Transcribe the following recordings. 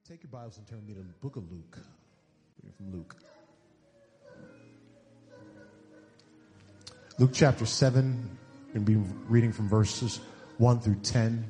Take your Bibles and turn me to the book of Luke. Reading from Luke. Luke chapter 7. We're going to be reading from verses 1 through 10.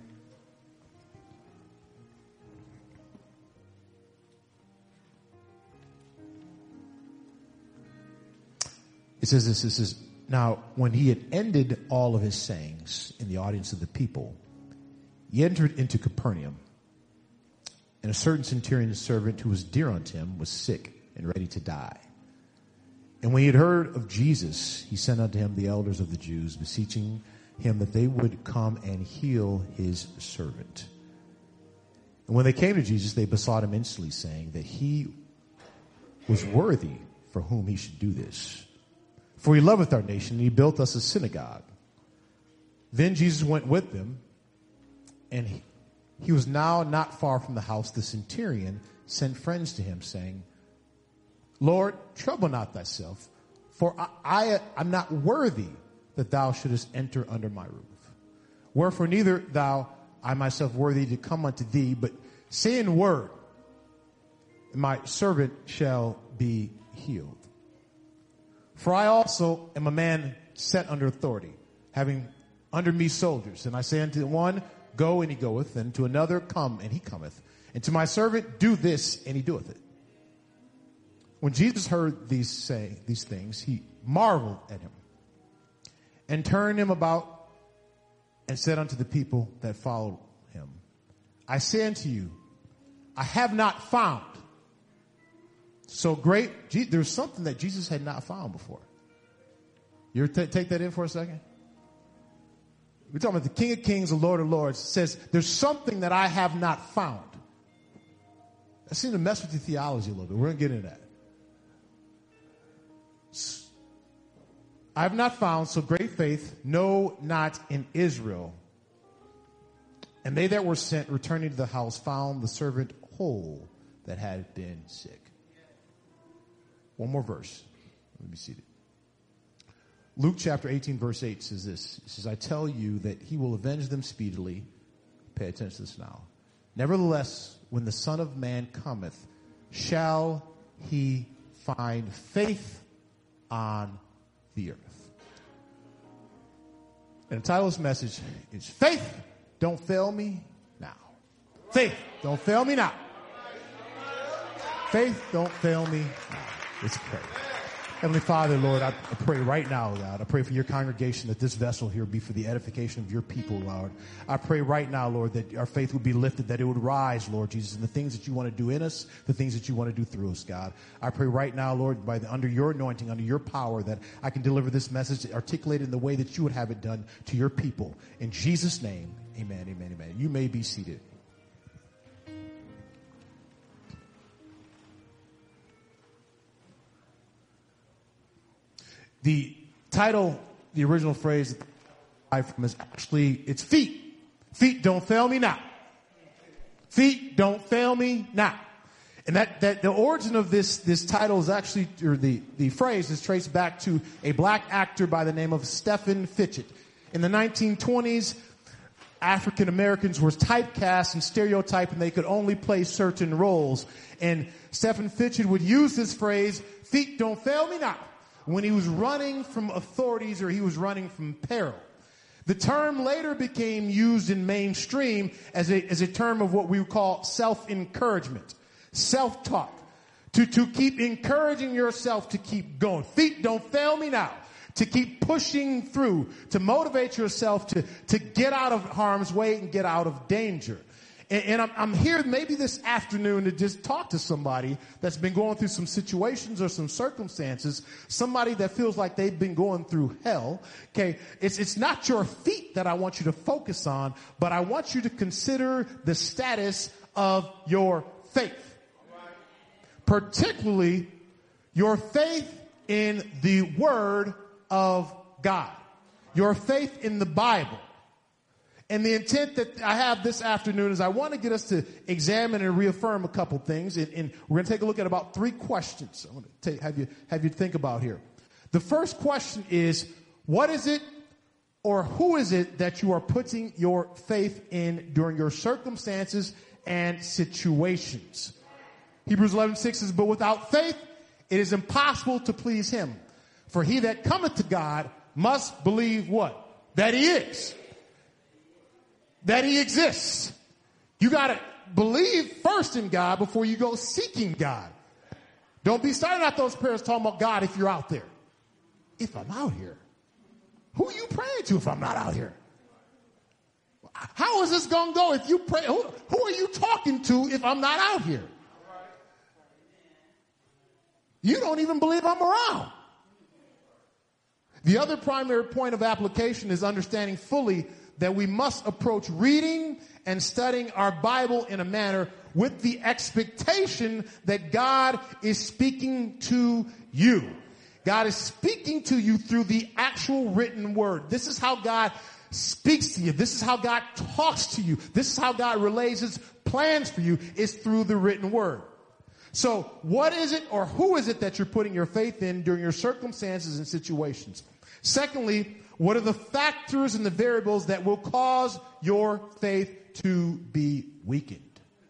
It says this. It says, now when he had ended all of his sayings in the audience of the people, he entered into Capernaum. And a certain centurion's servant who was dear unto him was sick and ready to die. And when he had heard of Jesus, he sent unto him the elders of the Jews, beseeching him that they would come and heal his servant. And when they came to Jesus, they besought him instantly, saying that he was worthy for whom he should do this. For he loveth our nation, and he built us a synagogue. Then Jesus went with them, and he was now not far from the house. The centurion sent friends to him, saying, Lord, trouble not thyself, for I am not worthy that thou shouldest enter under my roof. Wherefore neither thou I myself worthy to come unto thee, but say in word, and my servant shall be healed. For I also am a man set under authority, having under me soldiers. And I say unto one, go, and he goeth, and to another, come, and he cometh. And to my servant, do this, and he doeth it. When Jesus heard these things, he marveled at him, and turned him about, and said unto the people that followed him, I say unto you, I have not found so great. There's something that Jesus had not found before. You ever take that in for a second? We're talking about the King of Kings, the Lord of Lords. Says, there's something that I have not found. I seem to mess with your theology a little bit. We're going to get into that. I have not found so great faith, no, not in Israel. And they that were sent, returning to the house, found the servant whole that had been sick. One more verse. Let me see it. Luke chapter 18 verse 8 says this. It says, I tell you that he will avenge them speedily. Pay attention to this now. Nevertheless, when the Son of Man cometh, shall he find faith on the earth? And the title of this message is Faith, Don't Fail Me Now. Faith, don't fail me now. Faith, don't fail me now. Let's pray. Heavenly Father, Lord, I pray right now, God. I pray for your congregation that this vessel here be for the edification of your people, Lord. I pray right now, Lord, that our faith would be lifted, that it would rise, Lord Jesus, and the things that you want to do in us, the things that you want to do through us, God. I pray right now, Lord, under your anointing, under your power, that I can deliver this message articulated in the way that you would have it done to your people. In Jesus' name, amen, amen, amen. You may be seated. The title, the original phrase is actually, it's feet. Feet don't fail me now. Feet don't fail me now. And that the origin of this title is actually, or the phrase is traced back to a black actor by the name of Stephen Fitchett. In the 1920s, African Americans were typecast and stereotyped, and they could only play certain roles. And Stephen Fitchett would use this phrase, feet don't fail me now, when he was running from authorities or he was running from peril. The term later became used in mainstream as a term of what we would call self-encouragement, self-talk, to keep encouraging yourself to keep going. Feet don't fail me now, to keep pushing through, to motivate yourself to get out of harm's way and get out of danger. And I'm here maybe this afternoon to just talk to somebody that's been going through some situations or some circumstances, somebody that feels like they've been going through hell. Okay, it's not your feet that I want you to focus on, but I want you to consider the status of your faith. Particularly your faith in the Word of God. Your faith in the Bible. And the intent that I have this afternoon is I want to get us to examine and reaffirm a couple things. And we're going to take a look at about 3 questions I want to have you think about here. The first question is, what is it or who is it that you are putting your faith in during your circumstances and situations. Hebrews 11:6 says, but without faith, it is impossible to please him. For he that cometh to God must believe what? That he is. That he exists. You got to believe first in God before you go seeking God. Don't be starting out those prayers talking about God if you're out there. If I'm out here. Who are you praying to if I'm not out here? How is this going to go if you pray? Who are you talking to if I'm not out here? You don't even believe I'm around. The other primary point of application is understanding fully that we must approach reading and studying our Bible in a manner with the expectation that God is speaking to you. God is speaking to you through the actual written word. This is how God speaks to you. This is how God talks to you. This is how God relays his plans for you, is through the written word. So what is it or who is it that you're putting your faith in during your circumstances and situations? Secondly, what are the factors and the variables that will cause your faith to be weakened?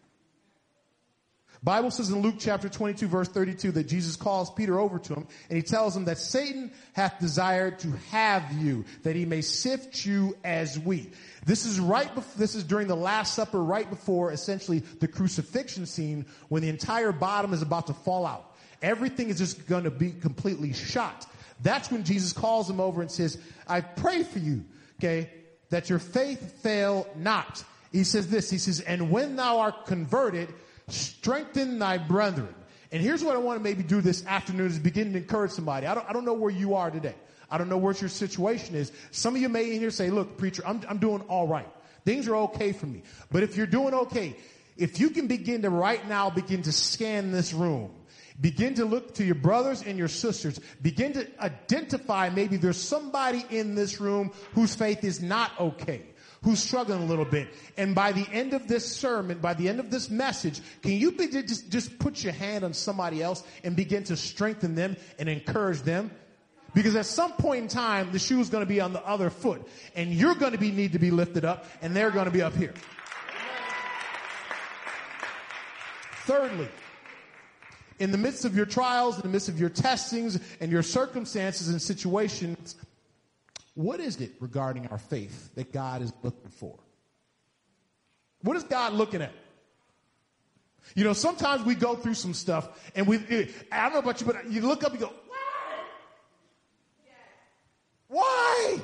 Bible says in Luke chapter 22 verse 32 that Jesus calls Peter over to him and he tells him that Satan hath desired to have you, that he may sift you as wheat. This is during the Last Supper, right before essentially the crucifixion scene, when the entire bottom is about to fall out. Everything is just going to be completely shot. That's when Jesus calls him over and says, I pray for you, okay, that your faith fail not. He says this, he says, and when thou art converted, strengthen thy brethren. And here's what I want to maybe do this afternoon is begin to encourage somebody. I don't know where you are today. I don't know what your situation is. Some of you may in here say, look, preacher, I'm doing all right. Things are okay for me. But if you're doing okay, if you can begin to right now begin to scan this room, begin to look to your brothers and your sisters, begin to identify maybe there's somebody in this room whose faith is not okay, who's struggling a little bit. And by the end of this sermon, by the end of this message, can you just put your hand on somebody else and begin to strengthen them and encourage them? Because at some point in time, the shoe is going to be on the other foot. And you're going to need to be lifted up, and they're going to be up here. Thirdly, in the midst of your trials, in the midst of your testings and your circumstances and situations, what is it regarding our faith that God is looking for? What is God looking at? You know, sometimes we go through some stuff and I don't know about you, but you look up and go, why?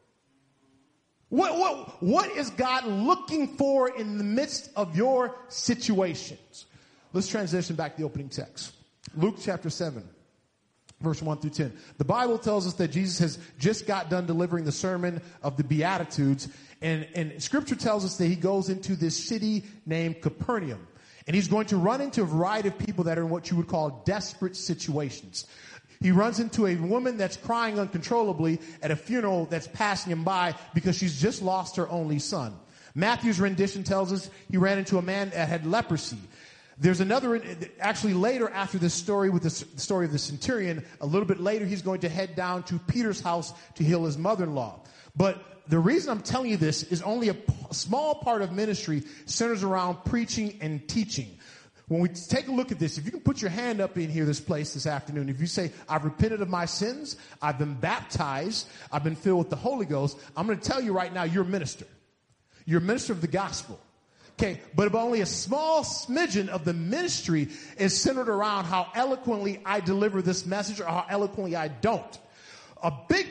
What is God looking for in the midst of your situations? Let's transition back to the opening text. Luke chapter 7. Verse 1 through 10. The Bible tells us that Jesus has just got done delivering the sermon of the Beatitudes. And scripture tells us that he goes into this city named Capernaum. And he's going to run into a variety of people that are in what you would call desperate situations. He runs into a woman that's crying uncontrollably at a funeral that's passing him by because she's just lost her only son. Matthew's rendition tells us he ran into a man that had leprosy. There's another, actually later after this story with the story of the centurion, a little bit later he's going to head down to Peter's house to heal his mother-in-law. But the reason I'm telling you this is only a small part of ministry centers around preaching and teaching. When we take a look at this, if you can put your hand up in here, this place this afternoon, if you say, I've repented of my sins, I've been baptized, I've been filled with the Holy Ghost, I'm going to tell you right now, you're a minister. You're a minister of the gospel. Okay, but only a small smidgen of the ministry is centered around how eloquently I deliver this message or how eloquently I don't. A big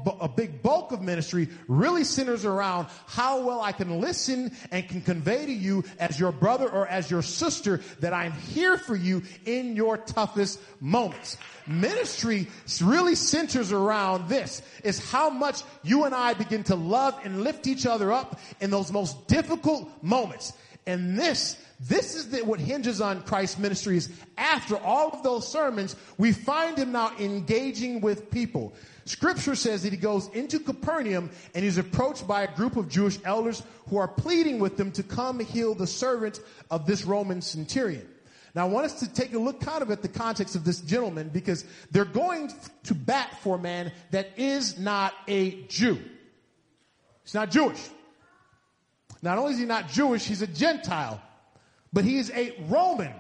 bulk of ministry really centers around how well I can listen and can convey to you as your brother or as your sister that I'm here for you in your toughest moments. Ministry really centers around this, is how much you and I begin to love and lift each other up in those most difficult moments. And this is what hinges on Christ's ministry is after all of those sermons, we find him now engaging with people. Scripture says that he goes into Capernaum and he's approached by a group of Jewish elders who are pleading with him to come heal the servant of this Roman centurion. Now, I want us to take a look kind of at the context of this gentleman because they're going to bat for a man that is not a Jew. He's not Jewish. Not only is he not Jewish, he's a Gentile. but he's a Roman.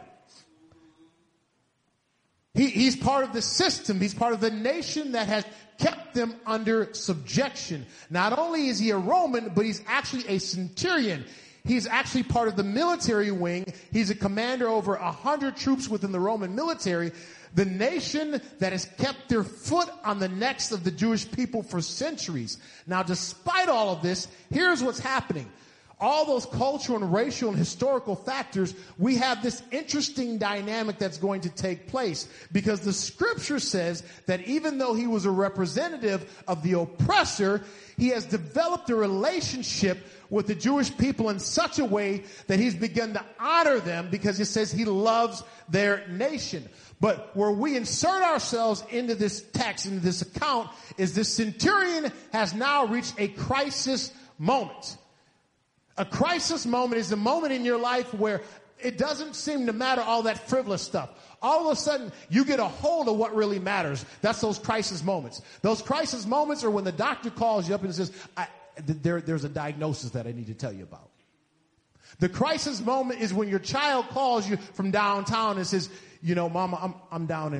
He's part of the system. He's part of the nation that has kept them under subjection. Not only is he a Roman, but he's actually a centurion. He's actually part of the military wing. He's a commander over 100 troops within the Roman military. The nation that has kept their foot on the necks of the Jewish people for centuries. Now, despite all of this, here's what's happening. All those cultural and racial and historical factors, we have this interesting dynamic that's going to take place, because the scripture says that even though he was a representative of the oppressor, he has developed a relationship with the Jewish people in such a way that he's begun to honor them, because it says he loves their nation. But where we insert ourselves into this text, into this account, is this centurion has now reached a crisis moment. A crisis moment is a moment in your life where it doesn't seem to matter all that frivolous stuff. All of a sudden, you get a hold of what really matters. That's those crisis moments. Those crisis moments are when the doctor calls you up and says, there's a diagnosis that I need to tell you about. The crisis moment is when your child calls you from downtown and says, you know, Mama, I'm down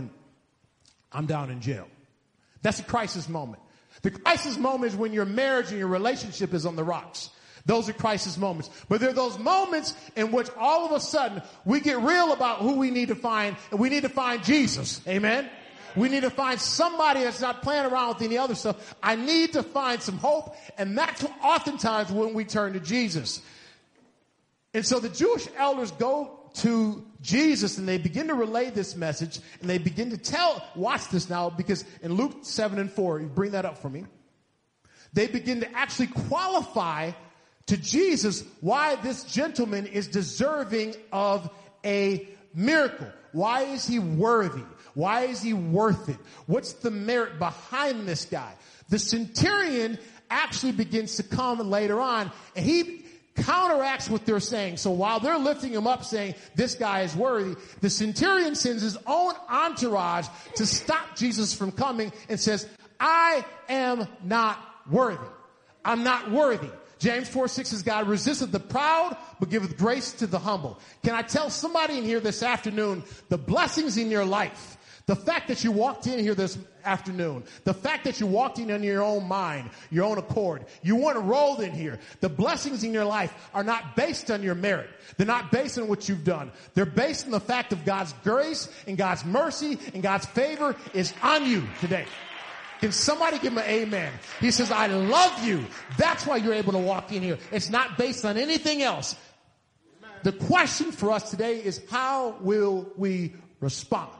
in jail. That's a crisis moment. The crisis moment is when your marriage and your relationship is on the rocks. Those are crisis moments. But there are those moments in which all of a sudden we get real about who we need to find, and we need to find Jesus. Amen? We need to find somebody that's not playing around with any other stuff. I need to find some hope, and that's oftentimes when we turn to Jesus. And so the Jewish elders go to Jesus and they begin to relay this message, and they begin to watch this now, because in Luke 7:4, you bring that up for me. They begin to actually qualify to Jesus why this gentleman is deserving of a miracle. Why is he worthy? Why is he worth it? What's the merit behind this guy? The centurion actually begins to come later on, and he counteracts what they're saying. So while they're lifting him up saying this guy is worthy, the centurion sends his own entourage to stop Jesus from coming and says, I am not worthy. I'm not worthy. James 4:6 says, God resisteth the proud, but giveth grace to the humble. Can I tell somebody in here this afternoon, the blessings in your life, the fact that you walked in here this afternoon, the fact that you walked in on your own mind, your own accord, you weren't enrolled in here, the blessings in your life are not based on your merit. They're not based on what you've done. They're based on the fact of God's grace and God's mercy and God's favor is on you today. Can somebody give him an amen? He says, I love you. That's why you're able to walk in here. It's not based on anything else. The question for us today is, how will we respond?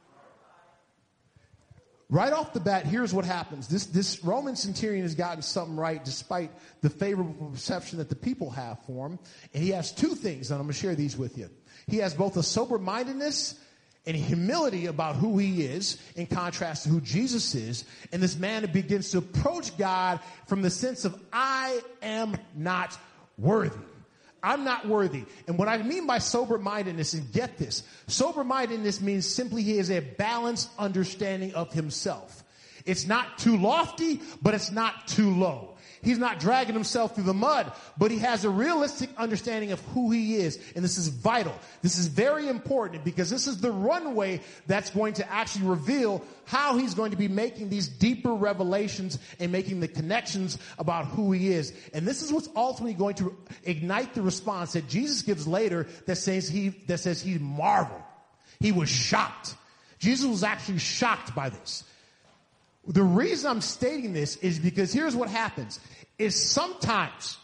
Right off the bat, here's what happens. This Roman centurion has gotten something right despite the favorable perception that the people have for him. And he has two things, and I'm going to share these with you. He has both a sober-mindedness and humility about who he is in contrast to who Jesus is. And this man begins to approach God from the sense of, I am not worthy. I'm not worthy. And what I mean by sober-mindedness, and get this, sober-mindedness means simply he has a balanced understanding of himself. It's not too lofty, but it's not too low. He's not dragging himself through the mud, but he has a realistic understanding of who he is. And this is vital. This is very important, because this is the runway that's going to actually reveal how he's going to be making these deeper revelations and making the connections about who he is. And this is what's ultimately going to ignite the response that Jesus gives later that says he marveled. He was shocked. Jesus was actually shocked by this. The reason I'm stating this is because here's what happens, is sometimes,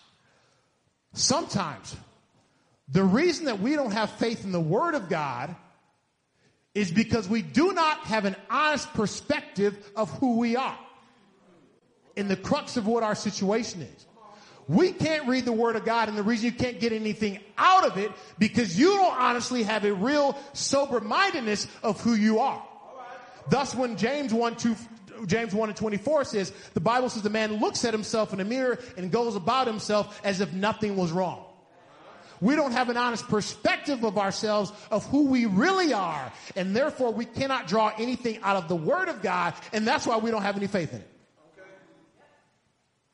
the reason that we don't have faith in the Word of God is because we do not have an honest perspective of who we are in the crux of what our situation is. We can't read the Word of God, and the reason you can't get anything out of it because you don't honestly have a real sober-mindedness of who you are. Thus, when James 1:24 says, the Bible says the man looks at himself in a mirror and goes about himself as if nothing was wrong. We don't have an honest perspective of ourselves, of who we really are, and therefore we cannot draw anything out of the Word of God, and that's why we don't have any faith in it.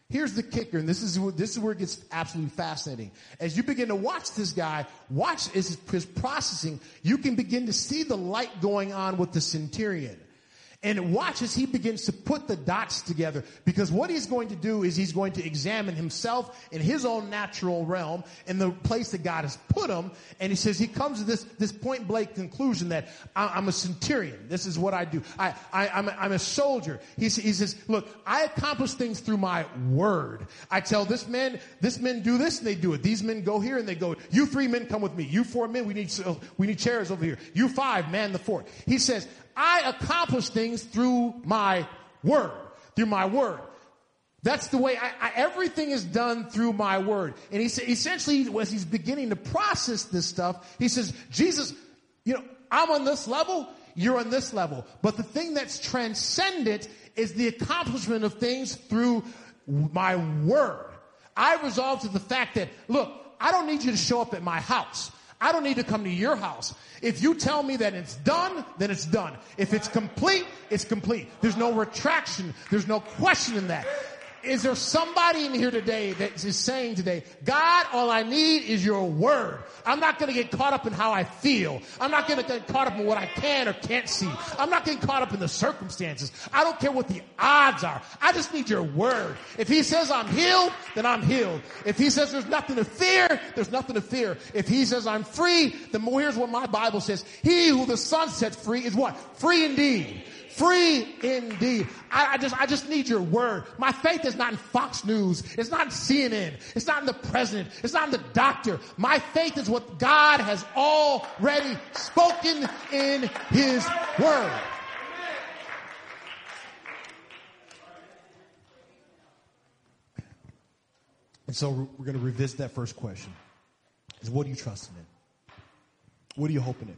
Here's the kicker, and this is where it gets absolutely fascinating. As you begin to watch this guy, watch his processing, you can begin to see the light going on with the centurion. And watch as he begins to put the dots together, because what he's going to do is he's going to examine himself in his own natural realm in the place that God has put him. And he says he comes to this point blank conclusion that I'm a centurion. This is what I do. I'm a soldier. He says, look, I accomplish things through my word. I tell this men do this and they do it. These men go here and they go. You 3 men come with me. You 4 men, we need chairs over here. You 5 man the fort. He says, I accomplish things through my word. Through my word. That's the way everything is done through my word. And he said, essentially, as he's beginning to process this stuff, he says, Jesus, I'm on this level, you're on this level. But the thing that's transcendent is the accomplishment of things through my word. I resolved to the fact that, look, I don't need you to show up at my house. I don't need to come to your house. If you tell me that it's done, then it's done. If it's complete, it's complete. There's no retraction. There's no question in that. Is there somebody in here today that is saying today, God, all I need is your word. I'm not going to get caught up in how I feel. I'm not going to get caught up in what I can or can't see. I'm not getting caught up in the circumstances. I don't care what the odds are. I just need your word. If he says I'm healed, then I'm healed. If he says there's nothing to fear, there's nothing to fear. If he says I'm free, then here's what my Bible says. He who the Son sets free is what? Free indeed. Free indeed. I just need your word. My faith is not in Fox News. It's not in CNN. It's not in the president. It's not in the doctor. My faith is what God has already spoken in his word. And so we're going to revisit that first question. Is what are you trusting in? What are you hoping in?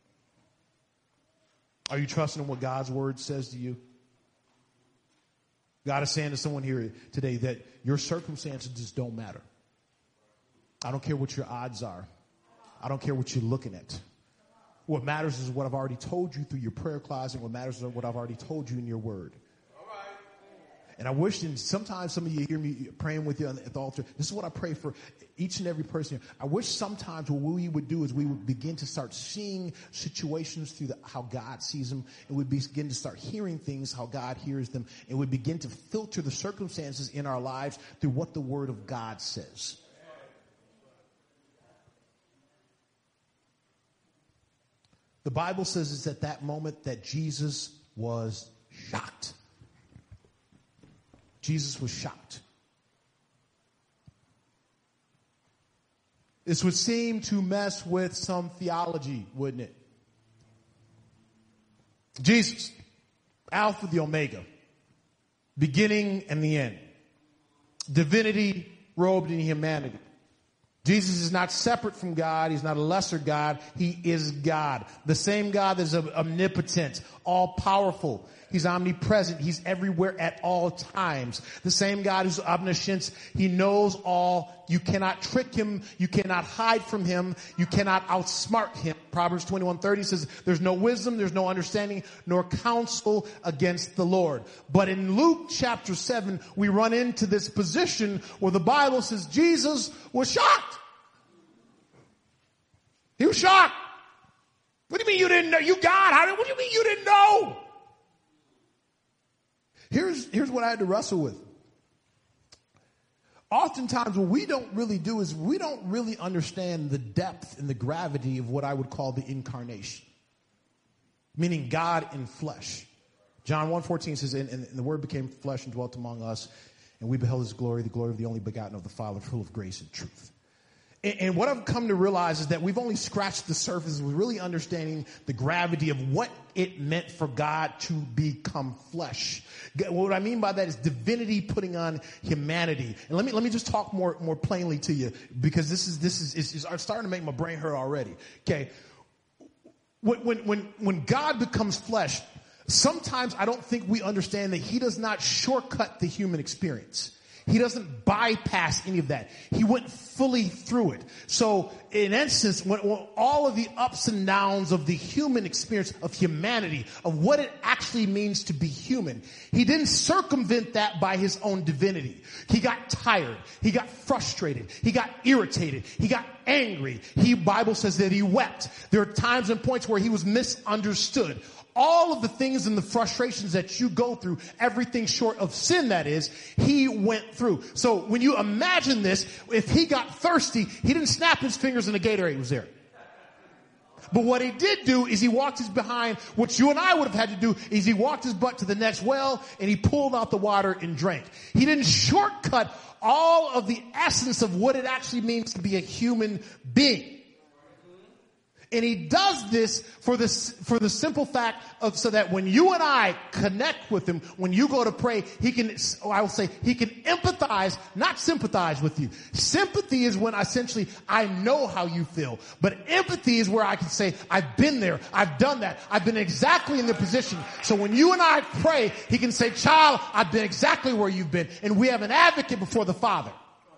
Are you trusting in what God's word says to you? God is saying to someone here today that your circumstances just don't matter. I don't care what your odds are. I don't care what you're looking at. What matters is what I've already told you through your prayer closet. What matters is what I've already told you in your word. And I wish, and sometimes some of you hear me praying with you at the altar. This is what I pray for each and every person here. I wish sometimes what we would do is we would begin to start seeing situations through how God sees them. And we'd begin to start hearing things how God hears them. And we'd begin to filter the circumstances in our lives through what the word of God says. The Bible says it's at that moment that Jesus was shocked. Jesus was shocked. This would seem to mess with some theology, wouldn't it? Jesus, Alpha, the Omega, beginning and the end. Divinity robed in humanity. Jesus is not separate from God. He's not a lesser God. He is God. The same God that is omnipotent, all-powerful. He's omnipresent. He's everywhere at all times. The same God who's omniscient. He knows all. You cannot trick him. You cannot hide from him. You cannot outsmart him. Proverbs 21:30 says, there's no wisdom, there's no understanding, nor counsel against the Lord. But in Luke chapter 7, we run into this position where the Bible says Jesus was shocked. He was shocked. What do you mean you didn't know? You God? What do you mean you didn't know? Here's what I had to wrestle with. Oftentimes what we don't really do is we don't really understand the depth and the gravity of what I would call the incarnation. Meaning God in flesh. John 1:14 says, and the word became flesh and dwelt among us, and we beheld his glory, the glory of the only begotten of the Father, full of grace and truth. And what I've come to realize is that we've only scratched the surface with really understanding the gravity of what it meant for God to become flesh. What I mean by that is divinity putting on humanity. And let me just talk more plainly to you, because this is starting to make my brain hurt already. Okay. When God becomes flesh, sometimes I don't think we understand that he does not shortcut the human experience. He doesn't bypass any of that. He went fully through it. So in essence, when all of the ups and downs of the human experience of humanity, of what it actually means to be human, he didn't circumvent that by his own divinity. He got tired. He got frustrated. He got irritated. He got angry. Bible says that he wept. There are times and points where he was misunderstood. All of the things and the frustrations that you go through, everything short of sin, that is, he went through. So when you imagine this, if he got thirsty, he didn't snap his fingers and the Gatorade was there. But what he did do is he walked his behind, what you and I would have had to do is he walked his butt to the next well and he pulled out the water and drank. He didn't shortcut all of the essence of what it actually means to be a human being. And he does this for the simple fact of so that when you and I connect with him, when you go to pray, he can empathize, not sympathize with you. Sympathy is when essentially I know how you feel. But empathy is where I can say, I've been there. I've done that. I've been exactly in the position. So when you and I pray, he can say, child, I've been exactly where you've been. And we have an advocate before the Father.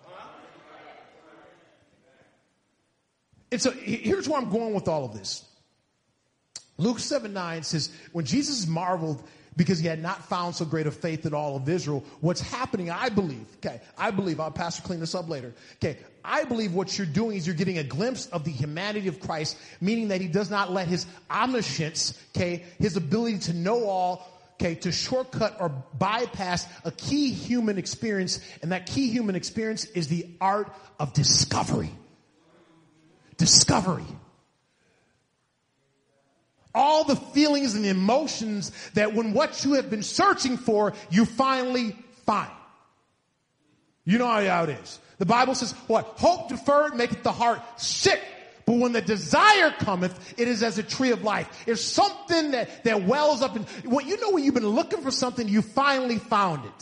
And so here's where I'm going with all of this. Luke 7:9 says, when Jesus marveled because he had not found so great a faith in all of Israel, what's happening, I believe, I'll Pastor clean this up later. I believe what you're doing is you're getting a glimpse of the humanity of Christ, meaning that he does not let his omniscience, his ability to know all, to shortcut or bypass a key human experience. And that key human experience is the art of discovery. Discovery. All the feelings and the emotions that when what you have been searching for, you finally find. You know how it is. The Bible says, what? Hope deferred maketh the heart sick. But when the desire cometh, it is as a tree of life. It's something that wells up. When you've been looking for something, you finally found it.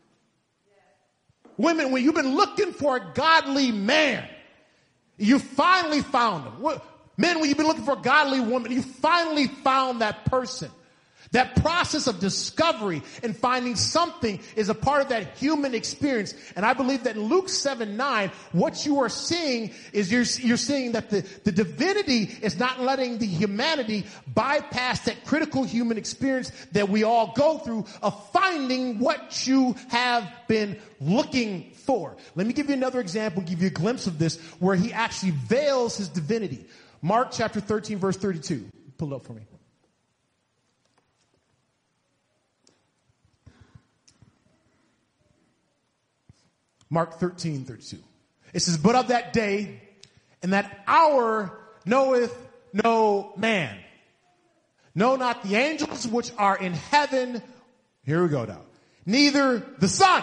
Women, when you've been looking for a godly man, you finally found him. Men, when you've been looking for a godly woman, you finally found that person. That process of discovery and finding something is a part of that human experience. And I believe that in Luke 7:9, what you are seeing is you're seeing that the divinity is not letting the humanity bypass that critical human experience that we all go through of finding what you have been looking for. Let me give you another example, give you a glimpse of this where he actually veils his divinity. Mark chapter 13, verse 32. Pull it up for me. Mark 13:32. It says, but of that day and that hour knoweth no man. No, not the angels which are in heaven. Here we go now. Neither the Son.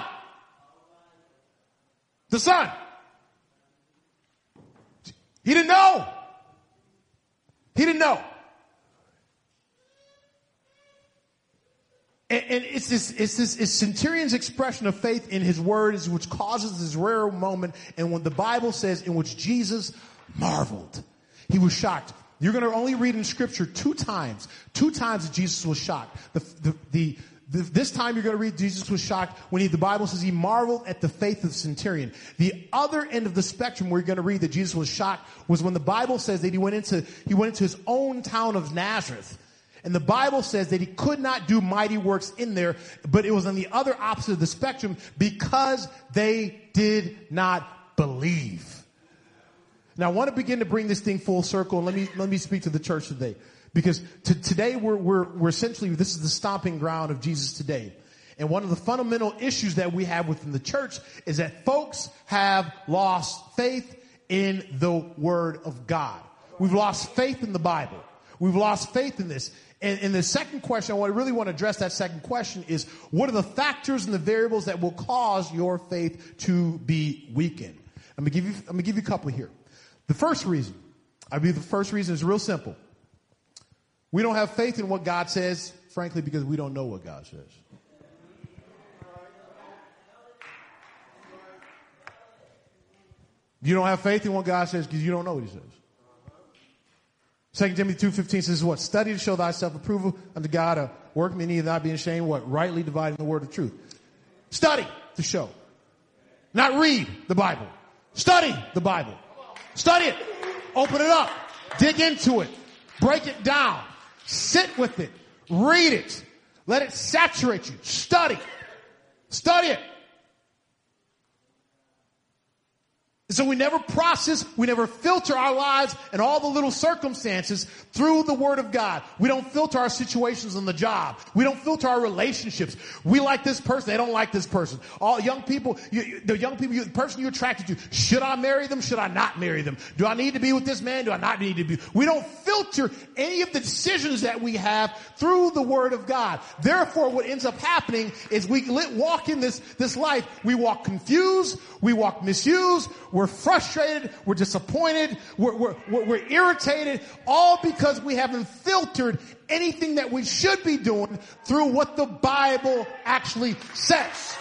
The Son. He didn't know. He didn't know. And it's this centurion's expression of faith in his words, which causes this rare moment. And when the Bible says in which Jesus marveled, he was shocked. You're going to only read in scripture two times that Jesus was shocked. This time you're going to read Jesus was shocked when the Bible says he marveled at the faith of the centurion. The other end of the spectrum where you're going to read that Jesus was shocked was when the Bible says that he went into his own town of Nazareth. And the Bible says that he could not do mighty works in there, but it was on the other opposite of the spectrum because they did not believe. Now I want to begin to bring this thing full circle, and let me speak to the church today. Because today we're essentially, this is the stomping ground of Jesus today. And one of the fundamental issues that we have within the church is that folks have lost faith in the Word of God. We've lost faith in the Bible. We've lost faith in this. And the second question, I really want to address that second question is, what are the factors and the variables that will cause your faith to be weakened? I'm going to give you a couple here. The first reason is real simple. We don't have faith in what God says, frankly, because we don't know what God says. You don't have faith in what God says because you don't know what he says. 2 Timothy 2:15 says what? Study to show thyself approval unto God, a workman neither not being ashamed, what? Rightly dividing the word of truth. Study to show. Not read the Bible. Study the Bible. Study it. Open it up. Dig into it. Break it down. Sit with it. Read it. Let it saturate you. Study. Study it. So we never process, we never filter our lives and all the little circumstances through the Word of God. We don't filter our situations on the job. We don't filter our relationships. We like this person, they don't like this person. All young people, the person you're attracted to, should I marry them? Should I not marry them? Do I need to be with this man? Do I not need to be? We don't filter any of the decisions that we have through the Word of God. Therefore, what ends up happening is we walk in this life, we walk confused, we walk misused, we're frustrated, we're disappointed, we're irritated, all because we haven't filtered anything that we should be doing through what the Bible actually says.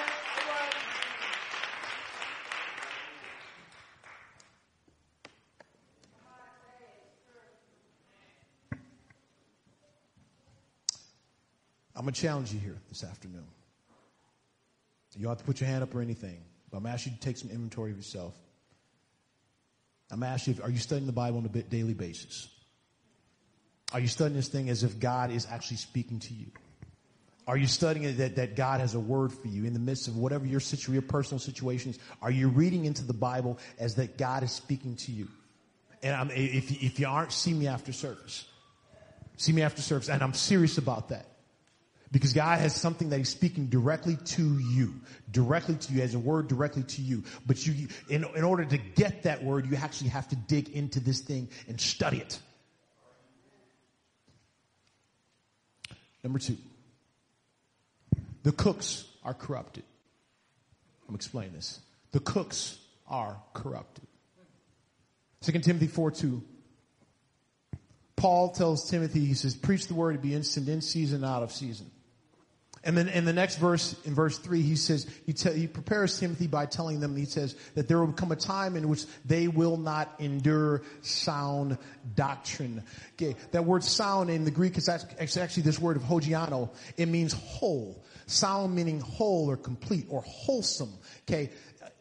I'm going to challenge you here this afternoon. You don't have to put your hand up or anything. But I'm asking you to take some inventory of yourself. I'm asking you, are you studying the Bible on a daily basis? Are you studying this thing as if God is actually speaking to you? Are you studying it that God has a word for you in the midst of whatever your personal situations? Are you reading into the Bible as that God is speaking to you? And if you aren't, see me after service. See me after service. And I'm serious about that. Because God has something that he's speaking directly to you. Directly to you, as a word directly to you. But you, in order to get that word, you actually have to dig into this thing and study it. Number 2. The cooks are corrupted. I'm explaining this. The cooks are corrupted. 2 Timothy 4:2. Paul tells Timothy, he says, preach the word to be instant in season, out of season. And then in the next verse, in verse 3, he says, he prepares Timothy by telling them, he says that there will come a time in which they will not endure sound doctrine. Okay, that word sound in the Greek is actually this word of hogiano. It means whole. Sound meaning whole or complete or wholesome. Okay.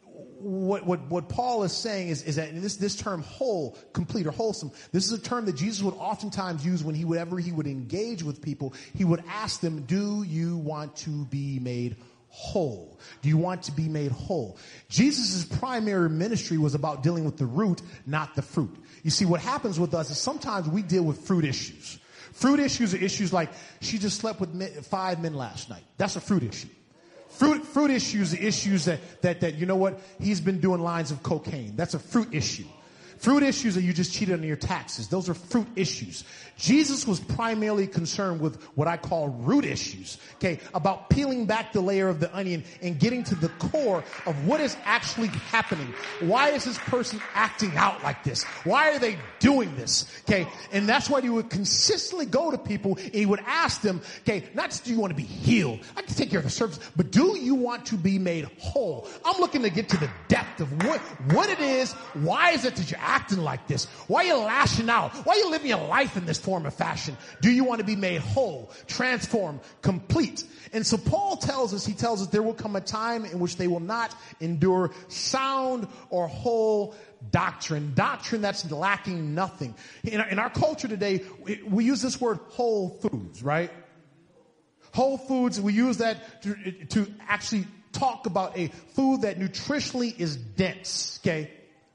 What Paul is saying is that in this term whole, complete, or wholesome, this is a term that Jesus would oftentimes use when he would engage with people. He would ask them, do you want to be made whole? Do you want to be made whole? Jesus' primary ministry was about dealing with the root, not the fruit. You see, what happens with us is sometimes we deal with fruit issues. Fruit issues are issues like, she just slept with 5 men last night. That's a fruit issue. Fruit issues are issues that you know what? He's been doing lines of cocaine. That's a fruit issue. Fruit issues are you just cheated on your taxes. Those are fruit issues. Jesus was primarily concerned with what I call root issues. Okay, about peeling back the layer of the onion and getting to the core of what is actually happening. Why is this person acting out like this? Why are they doing this? Okay, and that's why he would consistently go to people and he would ask them, okay, not just do you want to be healed, I can take care of the surface, but do you want to be made whole? I'm looking to get to the depth of what it is. Why is it that you're acting like this? Why are you lashing out? Why are you living your life in this form of fashion? Do you want to be made whole, transformed, complete? And so Paul tells us there will come a time in which they will not endure sound or whole doctrine that's lacking nothing. In our culture today, we use this word whole foods, right? Whole foods, we use that to actually talk about a food that nutritionally is dense, okay?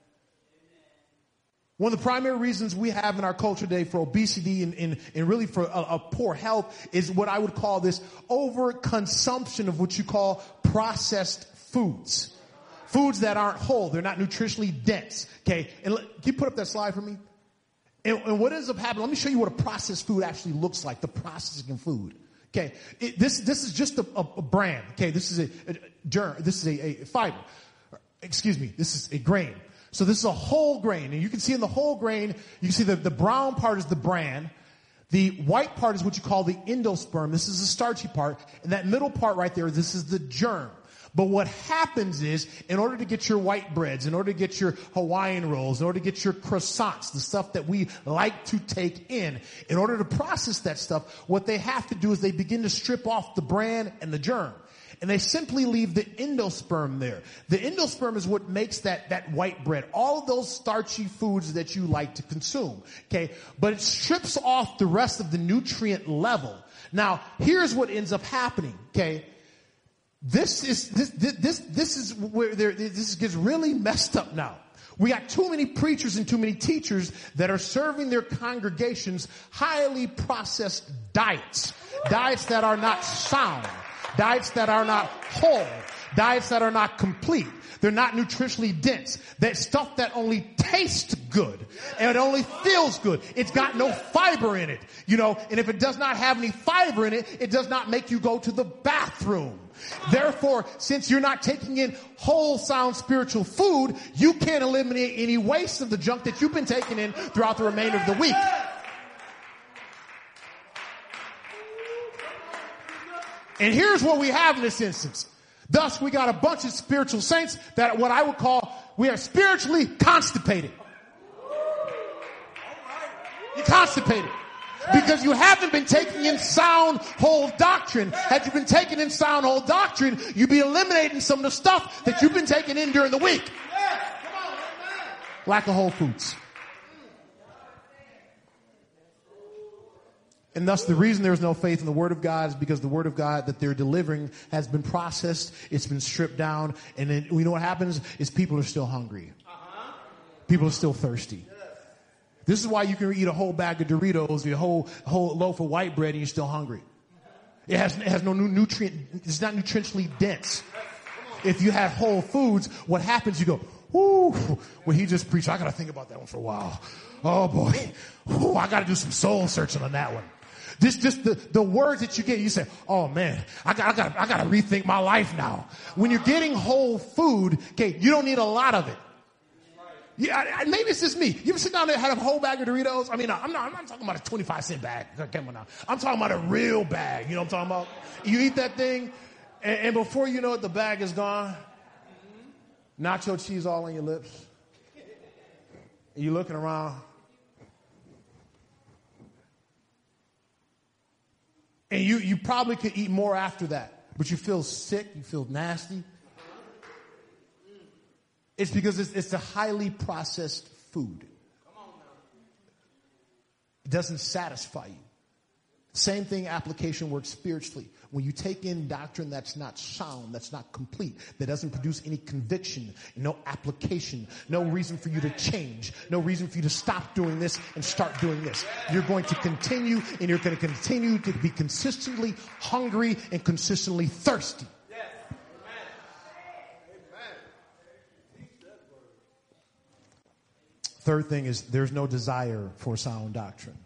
One of the primary reasons we have in our culture today for obesity and really for a poor health is what I would call this overconsumption of what you call processed foods. Foods that aren't whole. They're not nutritionally dense. Okay. And can you put up that slide for me? And what ends up happening, let me show you what a processed food actually looks like, the processing of food. Okay. This is just a brand. Okay. This is a fiber. Excuse me. This is a grain. So this is a whole grain, and you can see in the whole grain, you can see the brown part is the bran. The white part is what you call the endosperm. This is the starchy part. And that middle part right there, this is the germ. But what happens is, in order to get your white breads, in order to get your Hawaiian rolls, in order to get your croissants, the stuff that we like to take in order to process that stuff, what they have to do is they begin to strip off the bran and the germ. and they simply leave the endosperm there. The endosperm is what makes that white bread. All of those starchy foods that you like to consume. Okay. But it strips off the rest of the nutrient level. Now, here's what ends up happening. Okay. This is where this gets really messed up now. We got too many preachers and too many teachers that are serving their congregations highly processed diets. Diets that are not sound. Diets that are not whole. Diets that are not complete. They're not nutritionally dense. That stuff that only tastes good and it only feels good. It's got no fiber in it, and if it does not have any fiber in it, it does not make you go to the bathroom. Therefore, since you're not taking in whole, sound spiritual food, you can't eliminate any waste of the junk that you've been taking in throughout the remainder of the week. And here's what we have in this instance. Thus, we got a bunch of spiritual saints that what I would call, we are spiritually constipated. You're constipated. Because you haven't been taking in sound, whole doctrine. Had you been taking in sound, whole doctrine, you'd be eliminating some of the stuff that you've been taking in during the week. Lack of whole foods. And thus the reason there's no faith in the Word of God is because the Word of God that they're delivering has been processed, it's been stripped down, and then you know what happens is people are still hungry. People are still thirsty. This is why you can eat a whole bag of Doritos, a whole loaf of white bread, and you're still hungry. It has no nutrient. It's not nutritionally dense. If you have whole foods, what happens? You go, ooh, when he just preached, I got to think about that one for a while. Oh boy, ooh, I got to do some soul searching on that one. Just the words that you get, you say, oh man, I got to rethink my life now. When you're getting whole food, okay, you don't need a lot of it. Yeah, maybe it's just me. You ever sit down there and have a whole bag of Doritos? I mean, I'm not talking about a 25-cent bag. Come on now. I'm talking about a real bag. You know what I'm talking about? You eat that thing, and before you know it, the bag is gone. Nacho cheese all on your lips. And you're looking around. And you probably could eat more after that. But you feel sick. You feel nasty. It's because it's a highly processed food. It doesn't satisfy you. Same thing, application works spiritually. When you take in doctrine that's not sound, that's not complete, that doesn't produce any conviction, no application, no reason for you to change, no reason for you to stop doing this and start doing this. You're going to continue, and you're going to continue to be consistently hungry and consistently thirsty. Third thing is there's no desire for sound doctrine.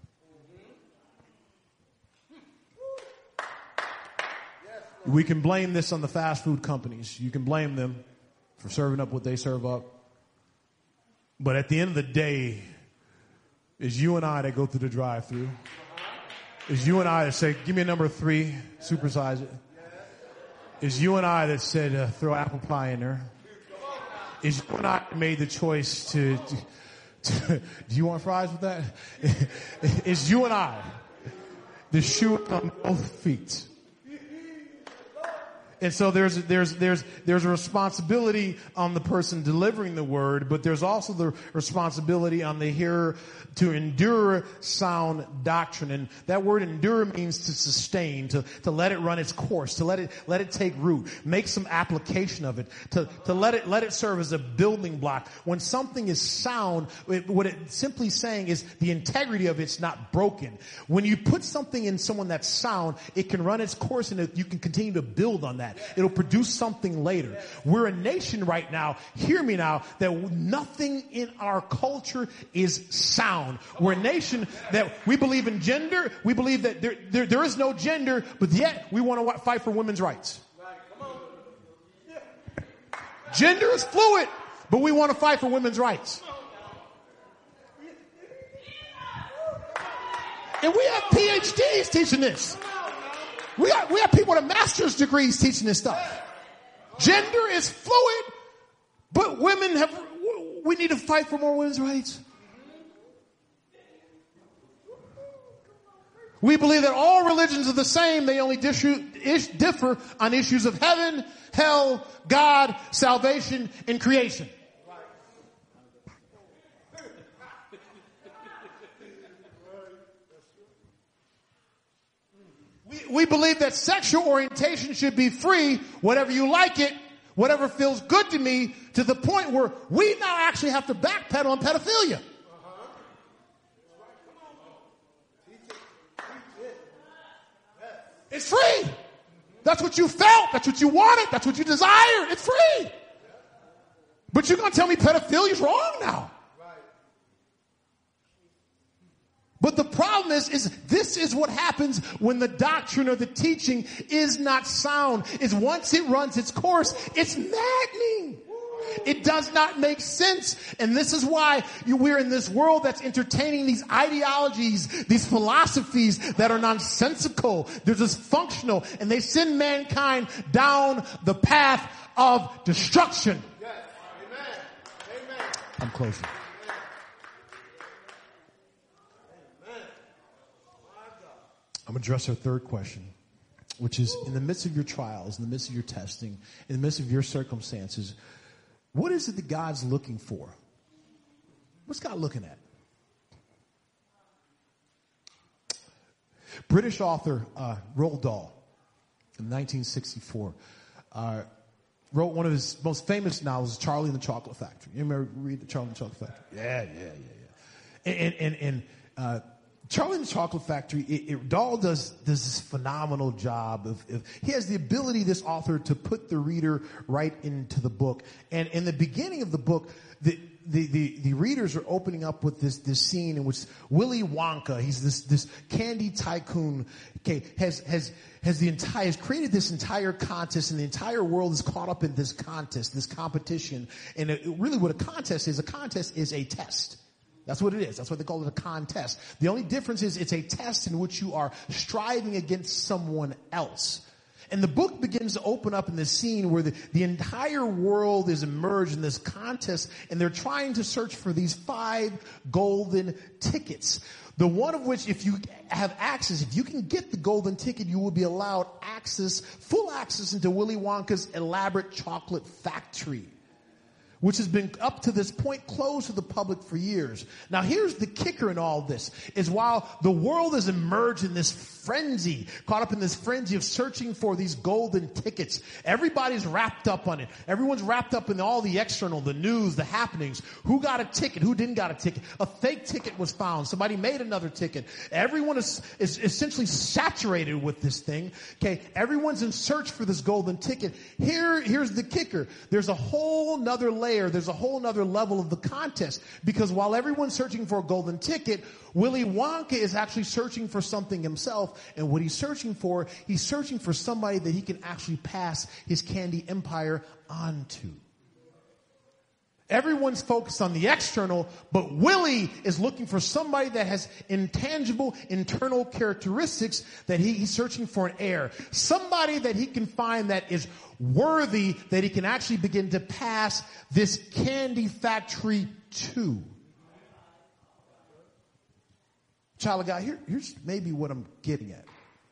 We can blame this on the fast food companies. You can blame them for serving up what they serve up. But at the end of the day, it's you and I that go through the drive-thru. It's you and I that say, give me a number 3, supersize it. It's you and I that said, throw apple pie in there. It's you and I that made the choice to do you want fries with that? It's you and I. The shoe on both feet. And so there's a responsibility on the person delivering the word, but there's also the responsibility on the hearer to endure sound doctrine. And that word endure means to sustain, to let it run its course, to let it take root, make some application of it, to let it serve as a building block. When something is sound, what it's simply saying is the integrity of it's not broken. When you put something in someone that's sound, it can run its course and you can continue to build on that. It'll produce something later. We're a nation right now, hear me now, that nothing in our culture is sound. We're a nation that we believe in gender. We believe that there is no gender, but yet we want to fight for women's rights. Gender is fluid, but we want to fight for women's rights. And we have PhDs teaching this. We have people with master's degrees teaching this stuff. Gender is fluid, but we need to fight for more women's rights. We believe that all religions are the same. They only differ on issues of heaven, hell, God, salvation, and creation. We believe that sexual orientation should be free, whatever you like it, whatever feels good to me, to the point where we now actually have to backpedal on pedophilia. It's free. That's what you felt. That's what you wanted. That's what you desired. It's free. But you're going to tell me pedophilia is wrong now. But the problem is this is what happens when the doctrine or the teaching is not sound. Is once it runs its course, it's maddening. It does not make sense. And this is why we're in this world that's entertaining these ideologies, these philosophies that are nonsensical. They're dysfunctional, and they send mankind down the path of destruction. Yes. Amen. Amen. I'm closing. I'm going to address our third question, which is in the midst of your trials, in the midst of your testing, in the midst of your circumstances, what is it that God's looking for? What's God looking at? British author Roald Dahl in 1964 wrote one of his most famous novels, Charlie and the Chocolate Factory. You remember read the Charlie and the Chocolate Factory? Yeah. And Charlie and the Chocolate Factory, Dahl does this phenomenal job of he has the ability, this author, to put the reader right into the book. And in the beginning of the book, the readers are opening up with this scene in which Willy Wonka, he's this candy tycoon, okay, has created this entire contest, and the entire world is caught up in this contest, this competition. And really what a contest is a test. That's what it is. That's what they call it, a contest. The only difference is it's a test in which you are striving against someone else. And the book begins to open up in this scene where the entire world is immersed in this contest, and they're trying to search for these 5 golden tickets. The one of which, if you have access, if you can get the golden ticket, you will be allowed full access into Willy Wonka's elaborate chocolate factory, which has been up to this point closed to the public for years. Now here's the kicker in all this, is while the world is immersed in this frenzy, caught up in this frenzy of searching for these golden tickets, everybody's wrapped up on it. Everyone's wrapped up in all the external, the news, the happenings. Who got a ticket? Who didn't got a ticket? A fake ticket was found. Somebody made another ticket. Everyone is essentially saturated with this thing. Okay, everyone's in search for this golden ticket. Here's the kicker. There's a whole nother layer. There's a whole nother level of the contest, because while everyone's searching for a golden ticket, Willy Wonka is actually searching for something himself. And what he's searching for somebody that he can actually pass his candy empire on to. Everyone's focused on the external, but Willy is looking for somebody that has intangible internal characteristics that he's searching for an heir. Somebody that he can find that is worthy, that he can actually begin to pass this candy factory to. Child of God, here's maybe what I'm getting at.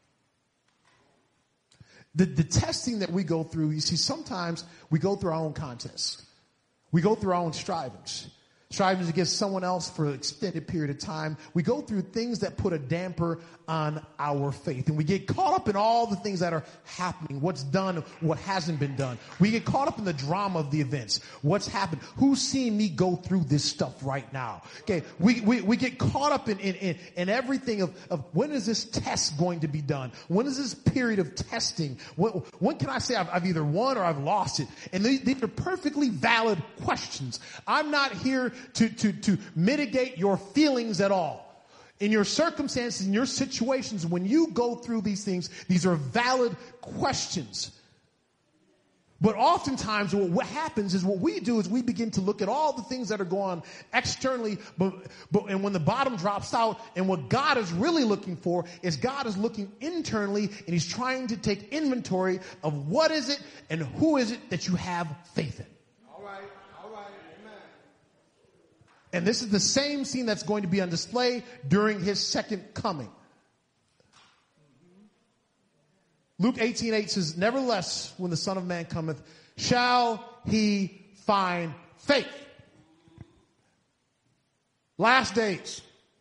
The testing that we go through, you see, sometimes we go through our own contests. We go through our own strivings against someone else for an extended period of time. We go through things that put a damper on our faith. And we get caught up in all the things that are happening, what's done, what hasn't been done. We get caught up in the drama of the events. What's happened? Who's seeing me go through this stuff right now? Okay, we get caught up in everything of when is this test going to be done? When is this period of testing? When can I say I've either won or I've lost it? And these are perfectly valid questions. I'm not here to mitigate your feelings at all. In your circumstances, in your situations, when you go through these things, these are valid questions. But oftentimes what happens is what we do is we begin to look at all the things that are going on externally, and when the bottom drops out, and what God is really looking for is God is looking internally, and he's trying to take inventory of what is it and who is it that you have faith in. And this is the same scene that's going to be on display during his second coming. Luke 18:8 says, nevertheless, when the Son of Man cometh, shall he find faith. Last days.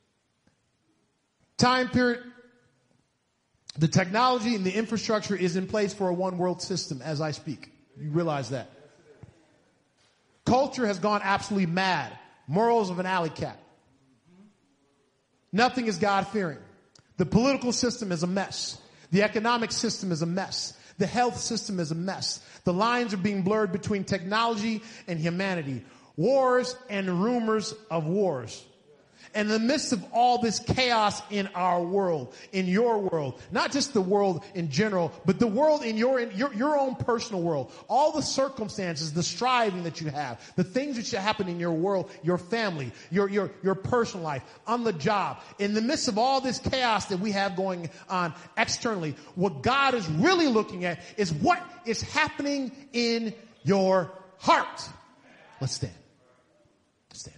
Time period. The technology and the infrastructure is in place for a one world system as I speak. You realize that. Culture has gone absolutely mad. Morals of an alley cat. Nothing is God-fearing. The political system is a mess. The economic system is a mess. The health system is a mess. The lines are being blurred between technology and humanity. Wars and rumors of wars. In the midst of all this chaos in our world, in your world, not just the world in general, but the world in your own personal world, all the circumstances, the striving that you have, the things that should happen in your world, your family, your personal life, on the job, in the midst of all this chaos that we have going on externally, what God is really looking at is what is happening in your heart. Let's stand. Stand.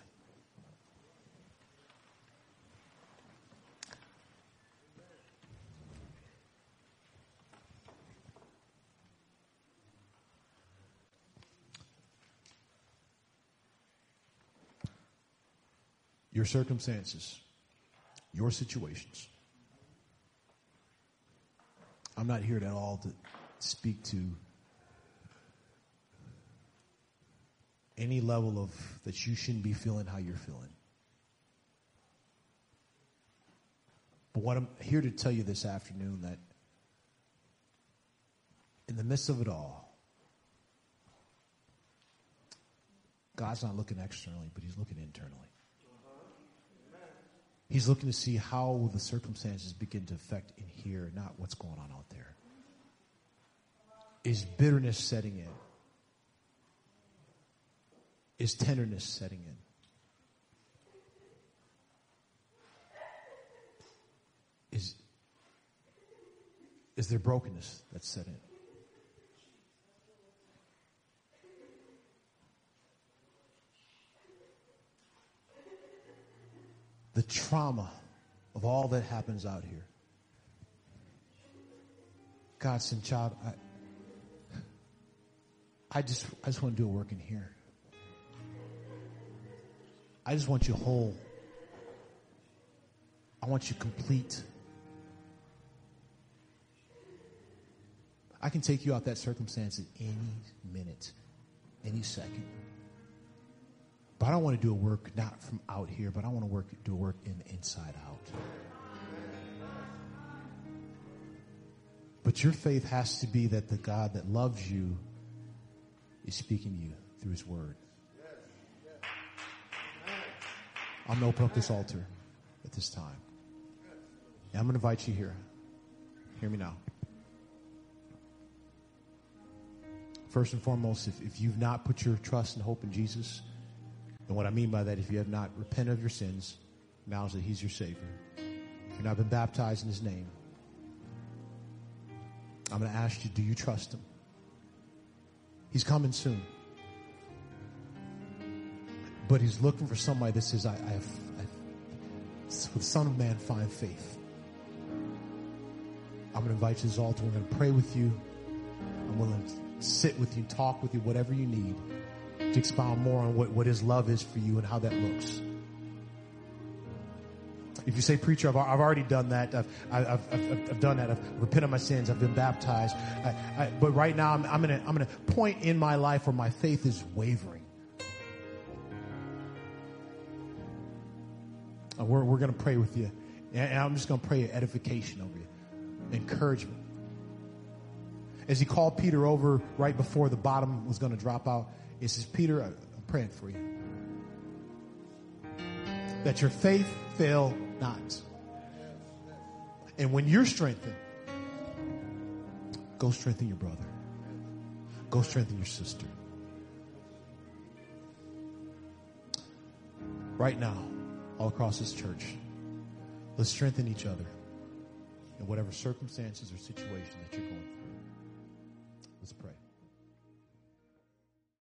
Your circumstances, your situations. I'm not here at all to speak to any level of that you shouldn't be feeling how you're feeling. But what I'm here to tell you this afternoon, that in the midst of it all, God's not looking externally, but he's looking internally. He's looking to see how will the circumstances begin to affect in here, not what's going on out there. Is bitterness setting in? Is tenderness setting in? Is there brokenness that's set in? The trauma of all that happens out here. God said, child, I just want to do a work in here. I just want you whole. I want you complete. I can take you out that circumstance at any minute, any second. But I don't want to do a work not from out here, but I want to do a work in the inside out. But your faith has to be that the God that loves you is speaking to you through his word. I'm going to open up this altar at this time. And I'm going to invite you here. Hear me now. First and foremost, if you've not put your trust and hope in Jesus, and what I mean by that, if you have not repented of your sins, acknowledge that he's your Savior. If you've not been baptized in his name, I'm going to ask you, do you trust him? He's coming soon. But he's looking for somebody that says, for the Son of Man, find faith. I'm going to invite you to this altar. We're going to pray with you. I'm willing to sit with you, talk with you, whatever you need, to expound more on what his love is for you and how that looks. If you say, preacher, I've already done that. I've done that. I've repented of my sins. I've been baptized. But right now, I'm in a point in my life where my faith is wavering. We're going to pray with you. And I'm just going to pray edification over you. Encouragement. As he called Peter over right before the bottom was going to drop out, he says, Peter, I'm praying for you. That your faith fail not. And when you're strengthened, go strengthen your brother. Go strengthen your sister. Right now, all across this church, let's strengthen each other in whatever circumstances or situation that you're going through. Let's pray.